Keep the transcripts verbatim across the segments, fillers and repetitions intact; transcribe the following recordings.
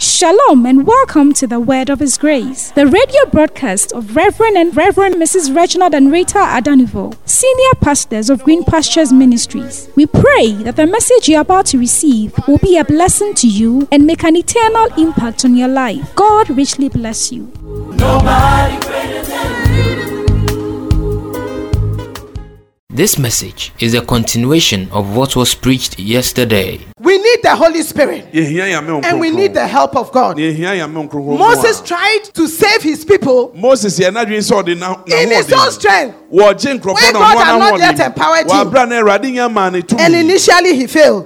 Shalom and welcome to the Word of His Grace, the radio broadcast of Reverend and Reverend Missus Reginald and Rita Adanivo, senior pastors of Green Pastures Ministries. We pray that the message you're about to receive will be a blessing to you and make an eternal impact on your life. God richly bless you. Nobody greater than you. This message is a continuation of what was preached yesterday. We need the Holy Spirit and we need the help of God. Moses tried to save his people in his own strength when God had not yet empowered him. And initially he failed.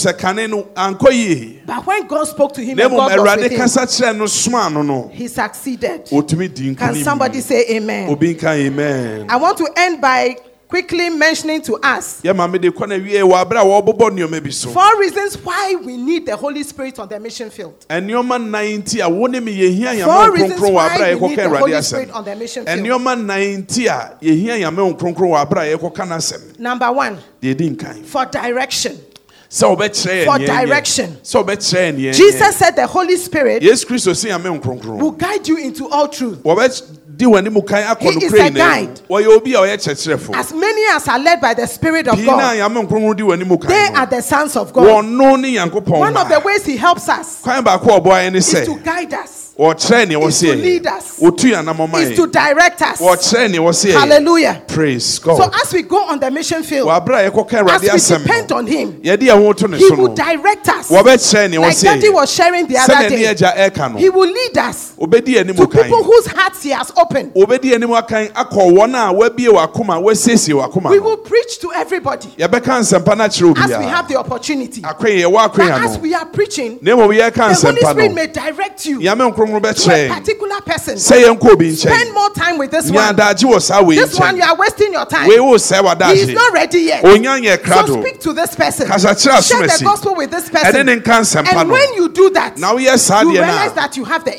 But when God spoke to him and God was with him, he succeeded. Can somebody say amen? I want to end by quickly mentioning to us four reasons why we need the Holy Spirit on the mission field. Four reasons why we need the Holy Spirit on the mission field. Number one, for direction. For direction. Jesus said the Holy Spirit will guide you into all truth. He is a guide. As many as are led by the Spirit of God, they are the sons of God. One of the ways He helps us is to guide us. Is to lead us, is to direct us. Hallelujah. Praise God. So as we go on the mission field, as we depend on Him, He will direct us. Like Daddy was sharing the other day, He will lead us to people whose hearts He has opened. We will preach to everybody as we have the opportunity. But as we are preaching, the Holy Spirit may direct you to a particular person. Spend more time with this one. This one, you are wasting your time. He is not ready yet. So speak to this person. Share the gospel with this person. And when you do that, you realize that you have the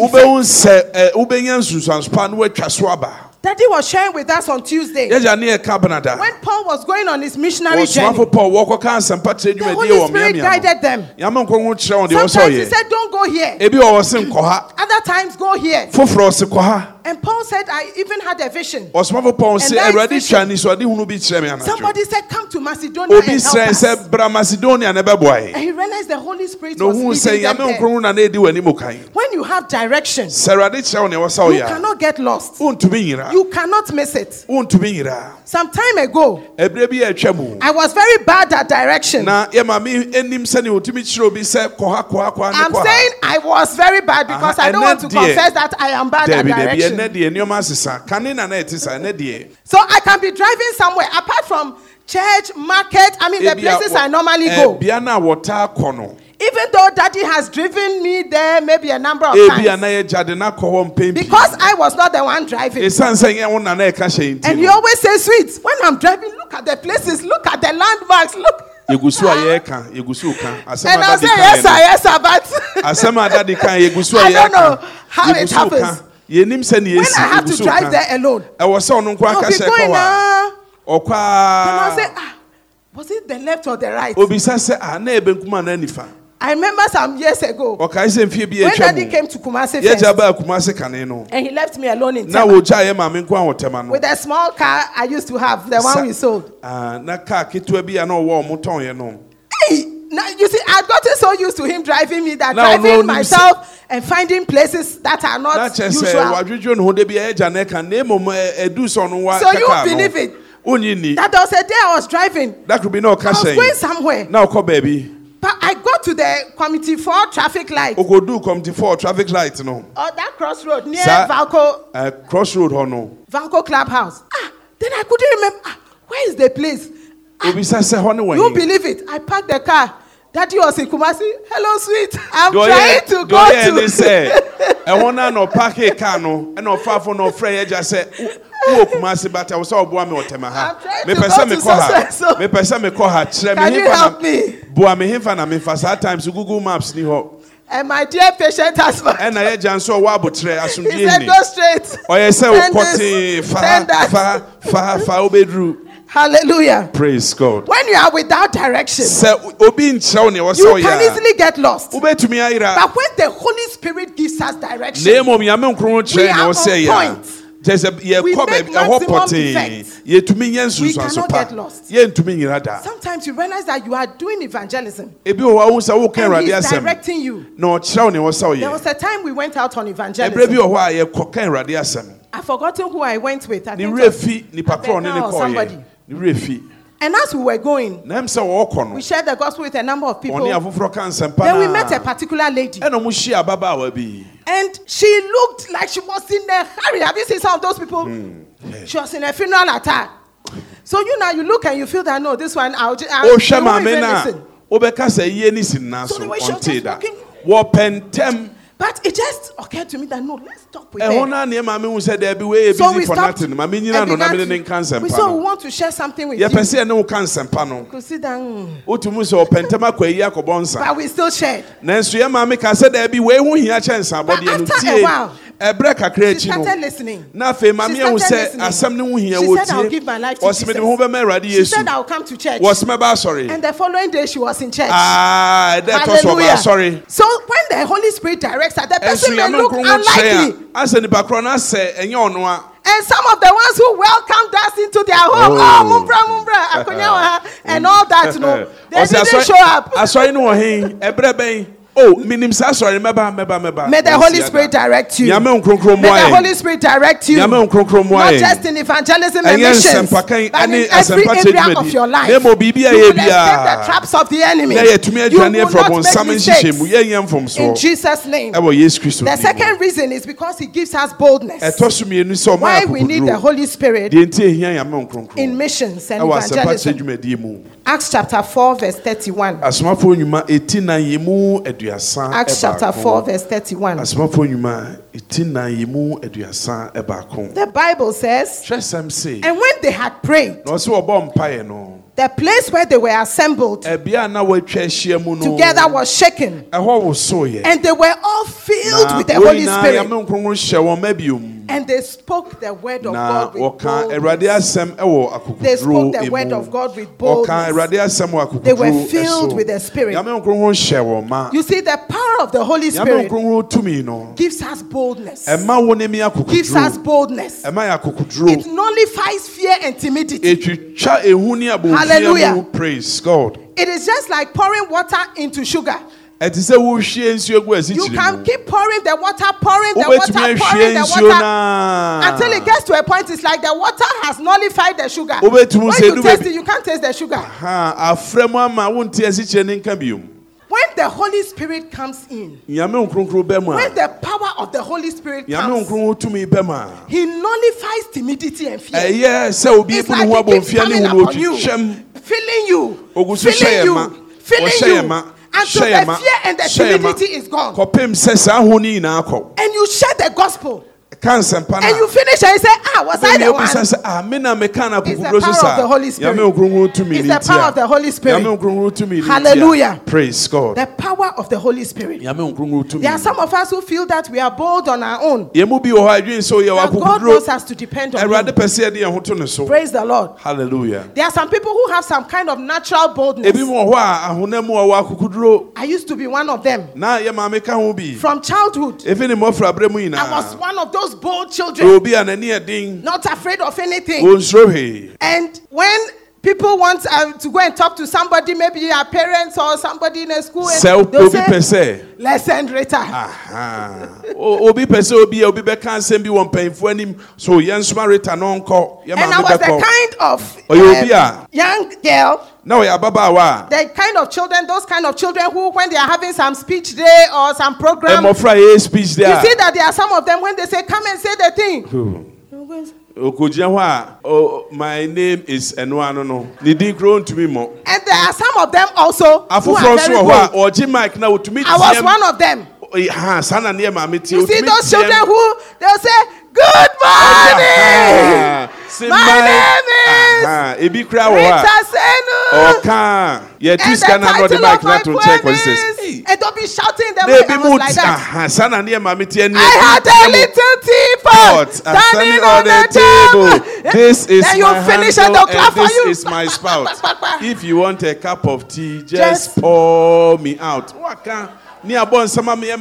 effect. Daddy was sharing with us on Tuesday. When Paul was going on his missionary journey, the Holy Spirit guided them. Sometimes he said, don't go here. Other times, go here. And Paul said, I even had a vision. And that vision, somebody said, come to Macedonia and help us. And he realized the Holy Spirit was leading them there. When you have direction, you cannot get lost. You cannot miss it. Some time ago, I was very bad at direction. I'm saying I was very bad because I don't want to confess that I am bad at direction. So I can be driving somewhere apart from church, market, I mean the places I normally go. Even though Daddy has driven me there maybe a number of times. Because I was not the one driving. And he always says, sweet, when I'm driving, look at the places, look at the landmarks, look. And I'll say, yes sir, yes sir, but I don't know how it happens. When I have to drive there alone, I'll be going now. Then I'll say, ah, was it the left or the right? I remember some years ago when Daddy came to Kumasi first, and he left me alone in Tema with a small car I used to have, the one we sold. Hey, now, you see, I've gotten so used to him driving me that now, driving no, myself and finding places that are not usual. So you believe it? That was a day I was driving. That could be no I was going somewhere. Now, call baby. But I got to the Committee four traffic light. Oh, do Committee four traffic light, no. Or that crossroad near Sa- Valco. Uh, crossroad, or no. Valco Clubhouse. Ah, then I couldn't remember. Ah, where is the place? Ah, you believe it? I parked the car. Daddy was in Kumasi. Hello, sweet. I'm go trying ahead, to go, go ahead to. And say, I want to no park a car no, and no far from no friend. Just say, oh, Kumasi, but I was all born with Temaha. Me person me call her. Me person me call her. Can you help me? Boy, me him fan me fast. At times Google Maps ni ho. And my dear patient husband. And I just saw wabutre asum. He said go straight. Oh, yes, sir. Forty far, far, far, far, bedroom. Hallelujah. Praise God. When you are without direction, you can easily get lost. But when the Holy Spirit gives us direction, we are on point. We make maximum effect. We cannot get lost. Sometimes you realize that you are doing evangelism and He's directing you. There was a time we went out on evangelism. I've forgotten who I went with. I think or somebody. And as we were going, we shared the gospel with a number of people. Then we met a particular lady. And she looked like she was in a hurry. Have you seen some of those people? Mm. She was in a funeral attire. So you know, you look and you feel that, no, this one, I'll just oh, listen. So the way she was walking, but it just occurred to me that no, let's stop with them. So we stopped and began to, we saw we want to share something with you. Could sit down. But we still shared. But after a while, she started listening. She started listening. She said, I'll give my life to Jesus. She said, I'll come to church. And the following day, she was in church. Ah, hallelujah. Sorry. So when the Holy Spirit directs her, the person may look unlikely. And some of the ones who welcomed us into their home, oh, oh mumbra, mumbra, akonyawa, and all that, you know, they didn't show up. Oh, may the Holy Spirit direct you. May the Holy Spirit direct you. Not just in evangelism and missions, but in every area of your life. You will escape the traps of the enemy. You will not make mistakes. In Jesus' name. The second reason is because He gives us boldness. Why we need the Holy Spirit in missions and evangelism. Acts chapter four verse thirty-one. Acts chapter four verse thirty-one. The Bible says, and when they had prayed, the place where they were assembled together was shaken, and they were all filled with the Holy Spirit. And they spoke the word of God with boldness. They spoke the word of God with boldness. They were filled with the Spirit. You see, the power of the Holy Spirit gives us boldness. Gives us boldness. It nullifies fear and timidity. Hallelujah. Praise God. It is just like pouring water into sugar. You can keep pouring the water, pouring the water, pouring the water until it gets to a point. It's like the water has nullified the sugar. When you taste it, you can't taste the sugar. When the Holy Spirit comes in, when the power of the Holy Spirit comes, He nullifies timidity and fear. It's like He keeps coming upon you, filling you, filling you, filling you. Until the fear and the timidity is gone. And you share the gospel. And you finish and you say, ah, was I the one? It's the power of the Holy Spirit. It's the power of the Holy Spirit. Hallelujah. Praise God. The power of the Holy Spirit. There are some of us who feel that we are bold on our own. That God wants us to depend on Him. Praise the Lord. Hallelujah. There are some people who have some kind of natural boldness. I used to be one of them. From childhood, I was one of those bold children, not afraid of anything. And when people want uh, to go and talk to somebody, maybe your parents or somebody in a school, and they'll say, let's send Rita. And I was the kind of um, young girl, the kind of children, those kind of children who, when they are having some speech day or some program, you see that there are some of them, when they say, come and say the thing. Oh, my name is Enuano. And there are some of them also who are very bold. I was one of them. You see those children who they'll say, good morning. My name is Rita Senu. And the title of my poem is And don't be shouting them way. I was like that. I had a little teapot standing on the table. This is then my you finish handle and clap and for you. This is my spout. If you want a cup of tea, just, just pour me out. I was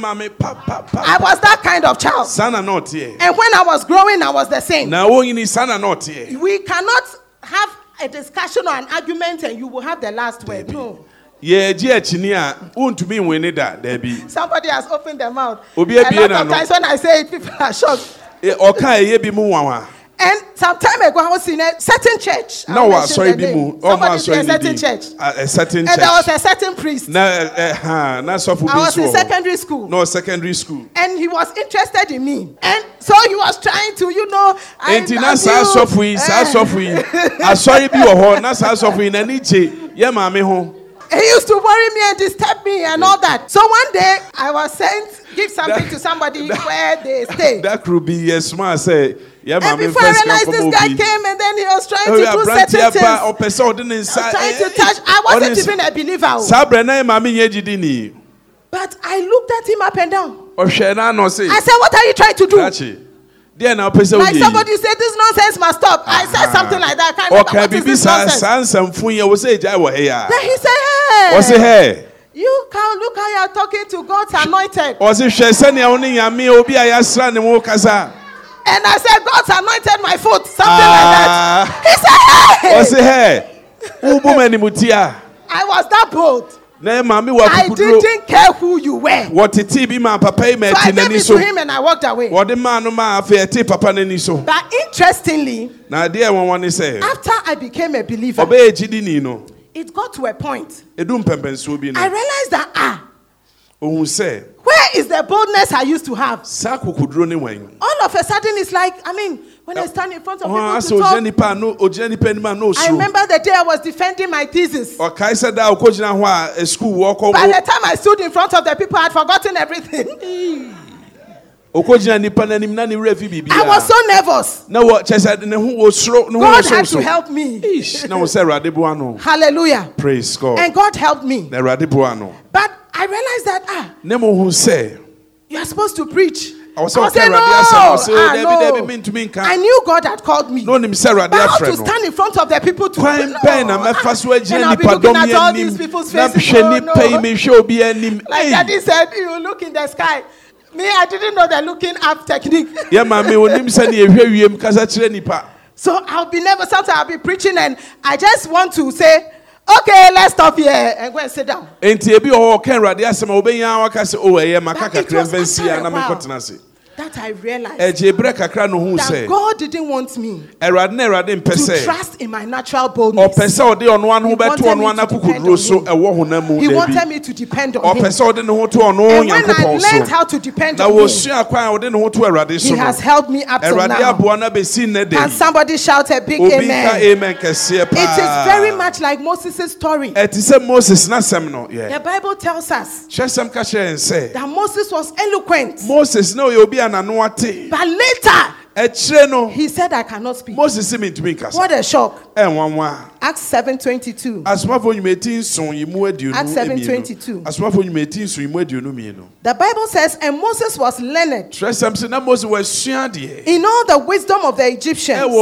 that kind of child. And when I was growing, I was the same. We cannot have a discussion or an argument and you will have the last word. No. Somebody has opened their mouth. A lot of times when I say it, people are shocked. And some time ago, I was in a certain church. No, I sorry, Bimu. Somebody said a certain church. A certain church. And there was a certain priest. Na, uh, na so I was in secondary school. No, secondary school. And he was interested in me. And so he was trying to, you know, I love you. I sorry, be your na sa so we na niche. Yeah, mami ho. He used to worry me and disturb me and all that. So one day, I was sent, give something that, to somebody that, where they stay. That could be yes, ma say. Yeah, and before I realized this guy came and then he was trying to do certain things. I was trying to touch. I wasn't even a believer. But I looked at him up and down. I said, what are you trying to do? Like somebody said, this nonsense must stop. I said something like that. I can't remember what is this nonsense. Then he said, hey. What's it, hey? You can't look how you are talking to God's anointed. And I said, God's anointed my foot. Something uh, like that. He said, hey. What's it, hey? I was that bold. I didn't care who you were. What so I gave it to him and I walked away. But interestingly, after I became a believer, it got to a point. I realized that, ah, where is the boldness I used to have? All of a sudden, it's like, I mean, when I stand in front of people to talk, I remember the day I was defending my thesis. By the time I stood in front of the people, I had forgotten everything. I was so nervous. God had to help me. Hallelujah. Praise God. And God helped me. But I realized that, ah, you are supposed to preach. I was saying, no, ah, no. I knew God had called me. But how to stand in front of the people to no. And I'll be looking at all these people's faces. Oh, no. Like Daddy said, you look in the sky. Me, I didn't know the looking up technique. So I'll be never, sometimes I'll be preaching and I just want to say, okay, let's stop here and go and sit down. That that I realized that God didn't want me to trust in my natural boldness. He wanted me to depend on Him. He wanted me to depend on Him. And when I learned how to depend on Him, He has helped me up to now. And somebody shout a big amen. It is very much like Moses' story. The Bible tells us that Moses was eloquent. Moses, no, you'll be but later, he said, I cannot speak. What a shock. Acts seven twenty-two. Acts seven twenty-two. The Bible says, and Moses was learned in all the wisdom of the Egyptians and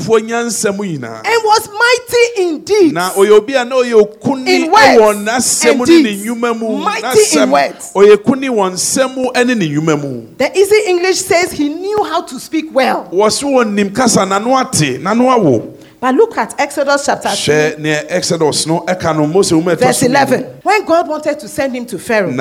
was mighty in deeds, in words and deeds, mighty in words. The Easy English says he knew how to speak well. But look at Exodus chapter three, verse eleven. When God wanted to send him to Pharaoh,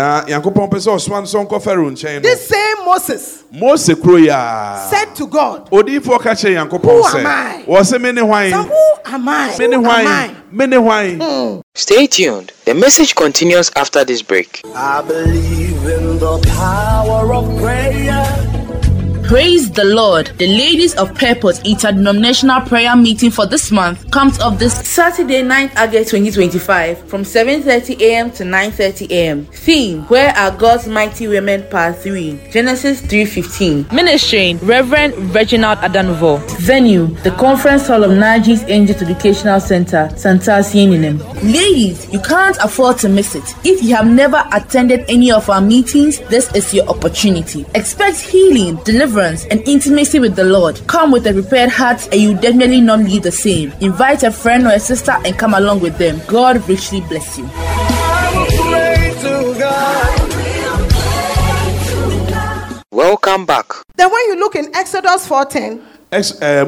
this same Moses said to God, Who am I? So who am I? Who am I? Hmm. Stay tuned. The message continues after this break. I believe in the power of prayer. Praise the Lord. The Ladies of Purpose Interdenominational Prayer Meeting for this month comes up this Saturday, ninth August twenty twenty-five from seven thirty a.m. to nine thirty a.m. Theme: Where are God's Mighty Women? Part three. Genesis three fifteen. Ministering: Reverend Reginald Adanovo. Venue: the Conference Hall of Najis Angels Educational Center, Santasi Ninem. Ladies, you can't afford to miss it. If you have never attended any of our meetings, this is your opportunity. Expect healing, deliverance, and intimacy with the Lord. Come with a prepared heart and you definitely not leave the same. Invite a friend or a sister and come along with them. God richly bless you. Welcome back. Then when you look in Exodus fourteen, he said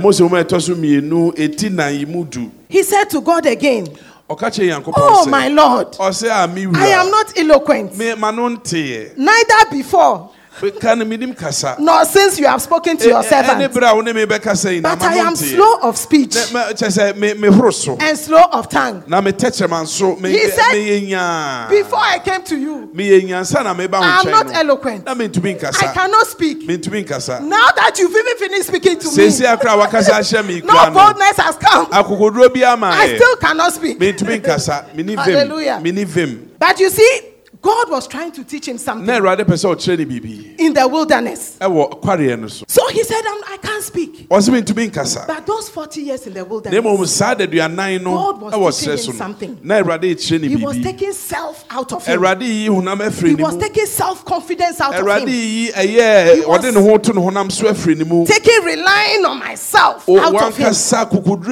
to God again, oh my Lord, I am not eloquent, neither before nor since you have spoken to your servant, but I am slow of speech and slow of tongue. He said, before I came to you, I am not eloquent. I cannot speak. Now that you've even finished speaking to me, no boldness has come. I still cannot speak. Hallelujah. But you see, God was trying to teach him something in the wilderness. So he said, I can't speak. But those forty years in the wilderness, God was teaching him something. He was taking self out of him. He was taking self-confidence out of him. He was taking relying on myself out of him. So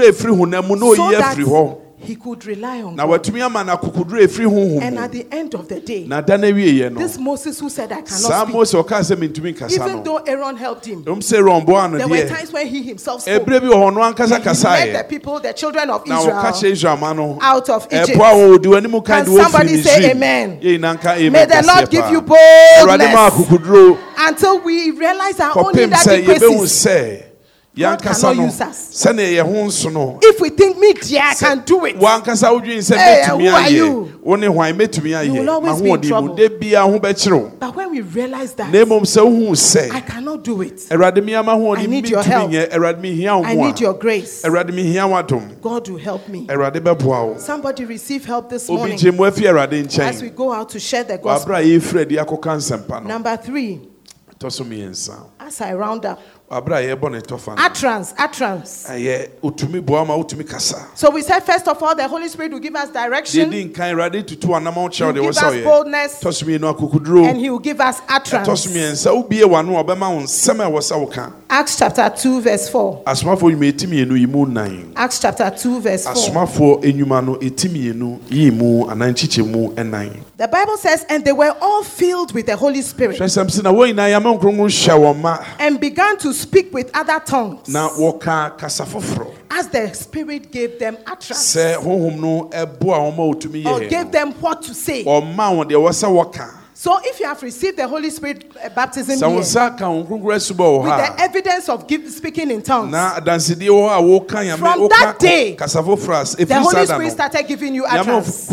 that he could rely on God. And at the end of the day, this Moses who said I cannot speak, even though Aaron helped him, there were times when he himself spoke. And he led the people, the children of Israel, out of Egypt. Can somebody say amen? May the Lord give you boldness until we realize our only that graces. God cannot use us. If we think me, dear, I can do it. Hey, who are you? You will always be in trouble. But when we realize that I cannot do it, I need your help. I need your grace. God will help me. Somebody receive help this morning as we go out to share the gospel. Number three, as I round up, utterance, utterance. So we said, first of all, the Holy Spirit will give us direction. He will give us boldness. And he will give us utterance. Acts chapter two, verse four. Acts chapter two, verse four. The Bible says, and they were all filled with the Holy Spirit and began to speak with other tongues as the Spirit gave them utterance or gave them what to say. So if you have received the Holy Spirit uh, baptism here, with the evidence of give, speaking in tongues, from that day, the Holy Spirit started giving you utterance.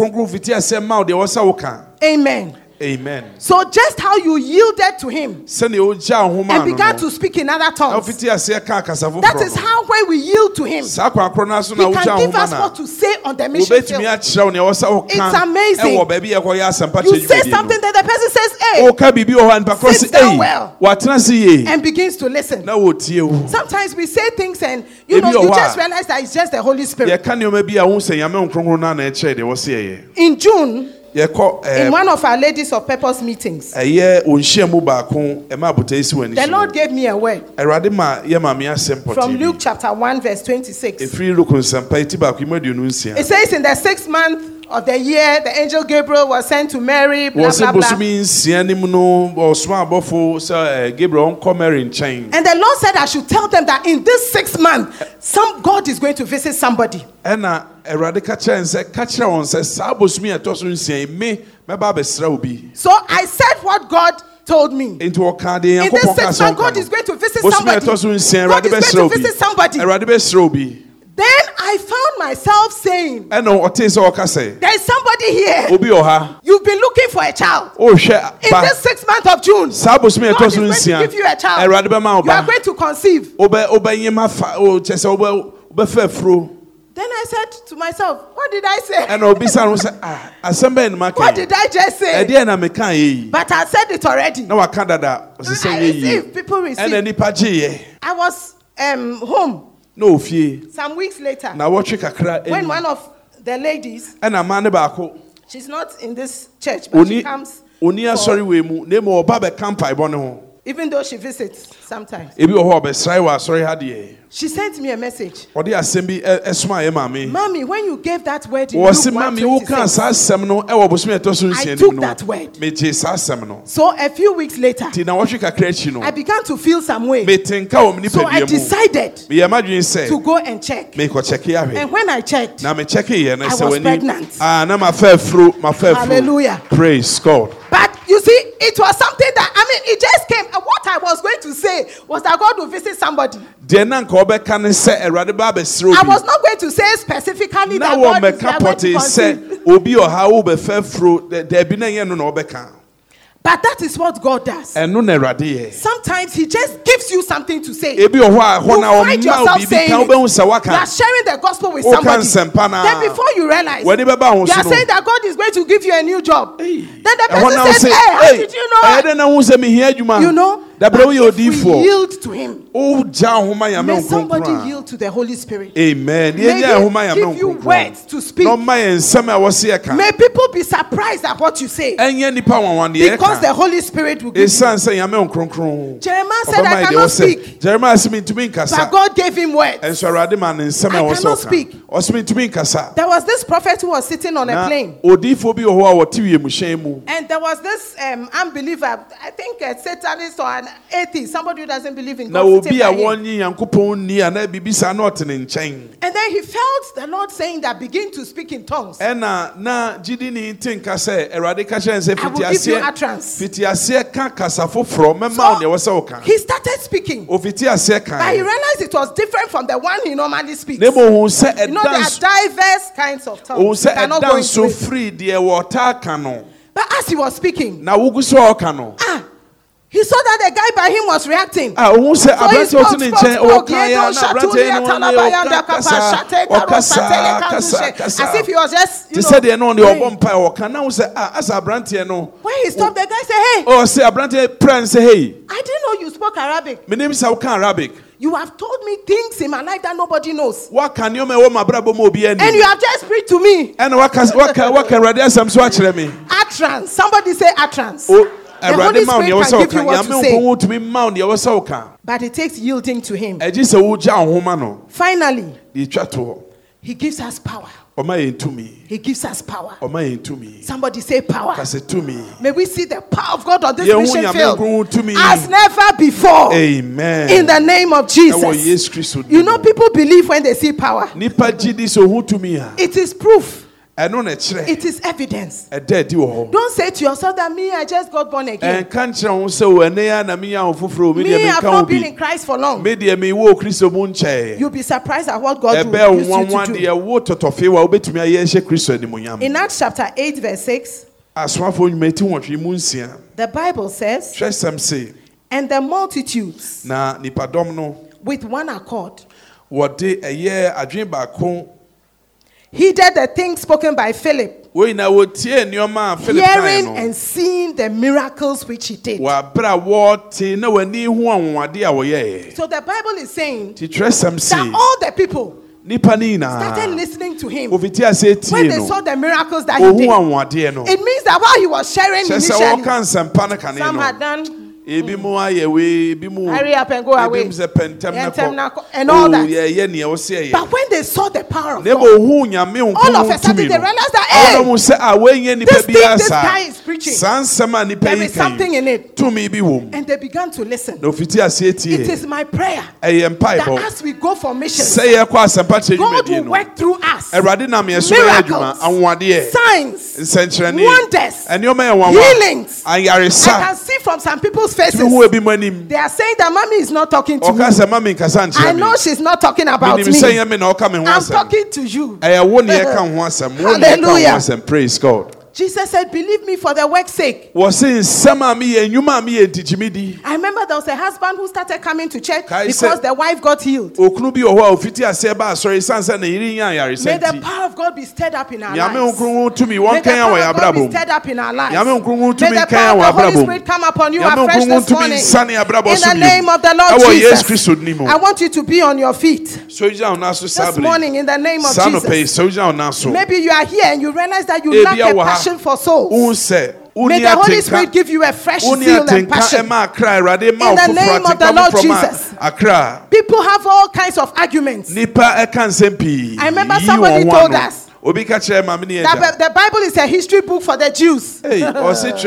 Amen. Amen. So just how you yielded to him and began to speak in other tongues, that is how when we yield to him, he can give us what to say on the mission field. It's amazing. You say something that the person says, hey, sits down well and begins to listen. Sometimes we say things and you know you just realize that it's just the Holy Spirit. In June, in one of our Ladies of Purpose meetings, the Lord gave me a word from Luke chapter one, verse twenty-six. It says, in the sixth month of the year, the angel Gabriel was sent to Mary, blah, blah, blah. And the Lord said I should tell them that in this sixth month, some God is going to visit somebody. So I said what God told me. In this sixth month, God is going to visit somebody. God is going to visit somebody. Then I found myself saying, there is somebody here. You've been looking for a child. In this sixth month of June, God is going to give you a child. You are going to conceive. Then I said to myself, what did I say? What did I just say? But I said it already. I received. People received. I was um, home. No, some weeks later, when one of the ladies. And a man baako. She's not in this church, but she comes. Oni asori we mu na mo oba be campa ibo ne ho. Even though she visits sometimes. Ebi o ho be srai wa asori ha de. She sent me a message. Odi asem bi esuma ye mami. Mommy, when you gave that word in Luke one twenty-six, I took that word. Me je sa asem no. So a few weeks later, ti na wo hwe kakra chi no. I began to feel some way. Me tinka wo mni so I decided me imagine say to go and check. Me ko check ya hwe. And when I checked, na me check ye na I was pregnant. Ah, na ma fa fru, ma fa fru. Hallelujah. Praise God. But you see, it was something that, I mean, it just came. And what I was going to say was that God will visit somebody. I was not going to say specifically that God is going to conceive. But that is what God does. Sometimes He just gives you something to say. You find yourself saying it. You are sharing the gospel with somebody. Then before you realize, you are saying that God is going to give you a new job. Then the person says, hey, how did you know? You know? But if we yield to Him, may somebody yield to the Holy Spirit. Amen. May He give you words to speak. May people be surprised at what you say. Because the Holy Spirit will give you. Jeremiah said, I cannot speak. But God gave him words. I cannot speak. There was this prophet who was sitting on a plane. And there was this um, unbeliever, I think a Satanist or an atheist, somebody who doesn't believe in God. Sitting by him. And then he felt the Lord saying that begin to speak in tongues. I will give you utterance. So he started speaking. But he realized it was different from the one he normally speaks. You know, there are diverse kinds of tongues. You cannot go into it. But as he was speaking, ah, he saw that the guy by him was reacting. So he spoke, spoke, spoke. As if he was just, you know, when he stopped, the guy said, hey, I didn't know you spoke Arabic. You have told me things in my life that nobody knows. And you have just preached to me. Utterance. Somebody say utterance. The Holy Spirit can give you what to say. But it takes yielding to Him. Finally, He gives us power. He gives us power. Somebody say power. May we see the power of God on this mission field as never before. Amen. In the name of Jesus. You know, people believe when they see power. It is proof. It is evidence. Don't say to yourself that me, I just got born again. Me, I have not been in Christ for long. You'll be surprised at what God will use you to do. In Acts chapter eight verse six, the Bible says, and the multitudes with one accord heeded the things spoken by Philip, hearing and seeing the miracles which he did. So the Bible is saying that all the people started listening to him when they saw the miracles that he did. It means that while he was sharing initially, some had done hurry up and go away. And all that. But when they saw the power of God, all of a sudden they realized that, hey, this thing this guy is preaching, there is something in it. And they began to listen. It is my prayer that as we go for missions, God will work through us. Miracles, signs, wonders, healings. I can see from some people's faces. They are saying that mommy is not talking to me. I know she's not talking about me. I'm talking to you. Hallelujah. Praise God. Jesus said, believe me for the work's sake. I remember there was a husband who started coming to church because the wife got healed. May the power of God be stirred up in our lives. May the power of God be stirred up in our lives. May the power of the Holy Spirit come upon you afresh this morning. In the name of the Lord Jesus. I want you to be on your feet this morning in the name of Jesus. Maybe you are here and you realize that you lack a passion for souls. May the Holy Spirit give you a fresh zeal and passion. In the name of the Lord Jesus. People have all kinds of arguments. I remember somebody told us that the Bible is a history book for the Jews. May the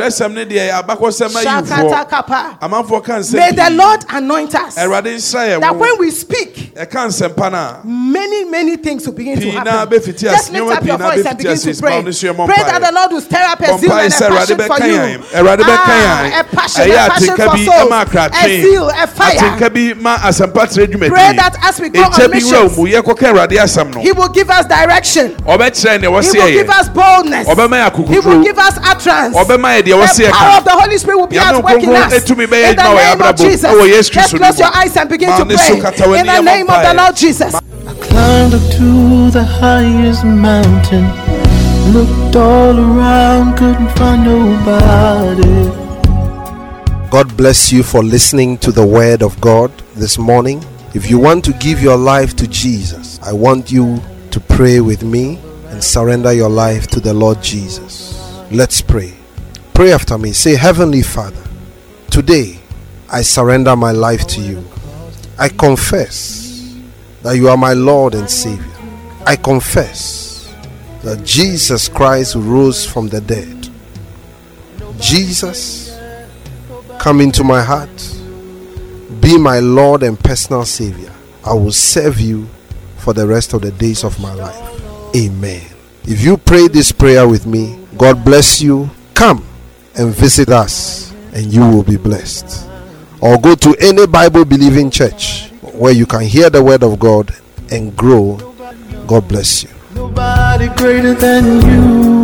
Lord anoint us that when we speak, many, many things will begin to happen. Just lift up your voice and begin to pray. Pray that the Lord will stir up a zeal and a passion for you. Ah, a passion, a passion for souls, a zeal, a fire. Pray that as we go on missions, He will give us direction. He will give us boldness. He will give us utterance. The power of the Holy Spirit will be at work in us. In the name of Jesus. Let's close your eyes and begin to pray. In the name of the Lord Jesus. I climbed up to the highest mountain, looked all around, couldn't find nobody. God bless you for listening to the word of God this morning. If you want to give your life to Jesus, I want you to pray with me and surrender your life to the Lord Jesus. Let's pray. Pray after me. Say, Heavenly Father, today I surrender my life to you. I confess that you are my Lord and Savior. I confess that Jesus Christ rose from the dead. Jesus, come into my heart. Be my Lord and personal Savior. I will serve you for the rest of the days of my life. Amen. If you pray this prayer with me, God bless you. Come and visit us and you will be blessed. Or go to any Bible believing church where you can hear the word of God and grow. God bless you. Nobody greater than you.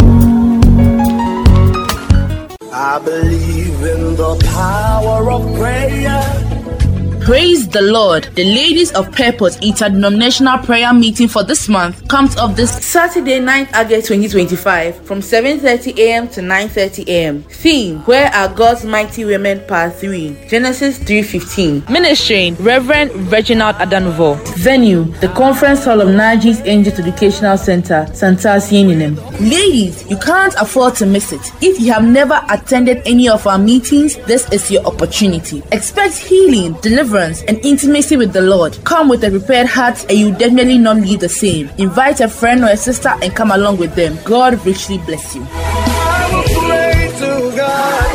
I believe in the power of prayer. Praise the Lord. The Ladies of Purpose Interdenominational Prayer Meeting for this month comes up this Saturday, ninth August twenty twenty-five from seven thirty a.m. to nine thirty a.m. Theme: Where Are God's Mighty Women? Part three. Genesis three fifteen. Ministering: Reverend Reginald Adanovo. Venue: the Conference Hall of Najis Angels Educational Center, Santasi Ninem. Ladies, you can't afford to miss it. If you have never attended any of our meetings, this is your opportunity. Expect healing, deliverance, and intimacy with the Lord. Come with a prepared heart and you definitely not leave the same. Invite a friend or a sister and come along with them. God richly bless you. I will pray to God.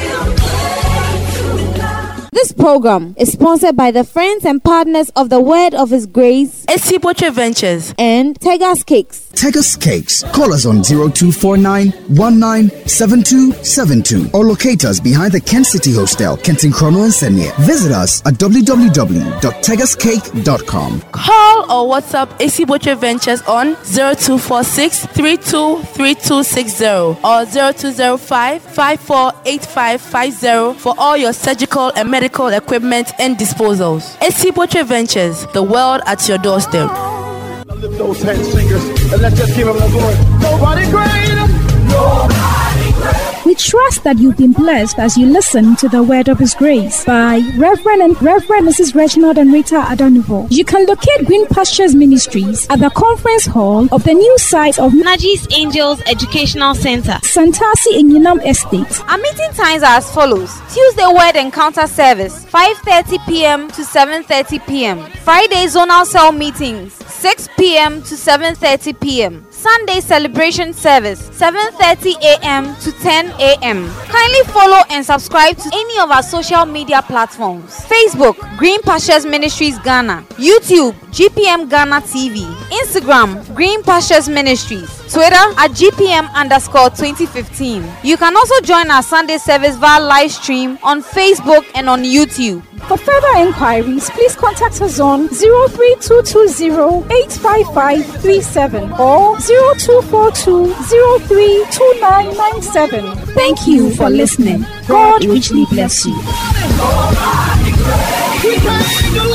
This program is sponsored by the friends and partners of the Word of His Grace, Esiboche Ventures, and Tegas Cakes. Tegas Cakes. Call us on zero two four nine one nine seven two seven two or locate us behind the Kent City Hostel, Kenton Chrono and Senior. Visit us at w w w dot tegas cake dot com. Call or WhatsApp Esiboche Ventures on zero two four six three two three two six zero or zero two zero five five four eight five five zero for all your surgical and medical equipment and disposals. Esiboche Ventures, the world at your doorstep. Lift those hands, singers, and let's just give him the glory. Nobody greater. Nobody greater. We trust that you've been blessed as you listen to the Word of His Grace by Reverend and Reverend Missus Reginald and Rita Adanovo. You can locate Green Pastures Ministries at the conference hall of the new site of Najis Angels Educational Center, Santasi Inyinam Estate. Our meeting times are as follows: Tuesday Word Encounter Service, five thirty p.m. to seven thirty p.m. Friday Zonal Cell Meetings, six p.m. to seven thirty p.m. Sunday Celebration Service, seven thirty a.m. to ten a.m. Kindly follow and subscribe to any of our social media platforms: Facebook, Green Pastures Ministries Ghana; YouTube, G P M Ghana T V; Instagram, Green Pastures Ministries; Twitter at G P M underscore twenty fifteen. You can also join our Sunday service via live stream on Facebook and on YouTube. For further inquiries, please contact us on zero three two two zero eight five five three seven or zero two four two zero three two nine nine seven. Thank you for listening. God richly bless you.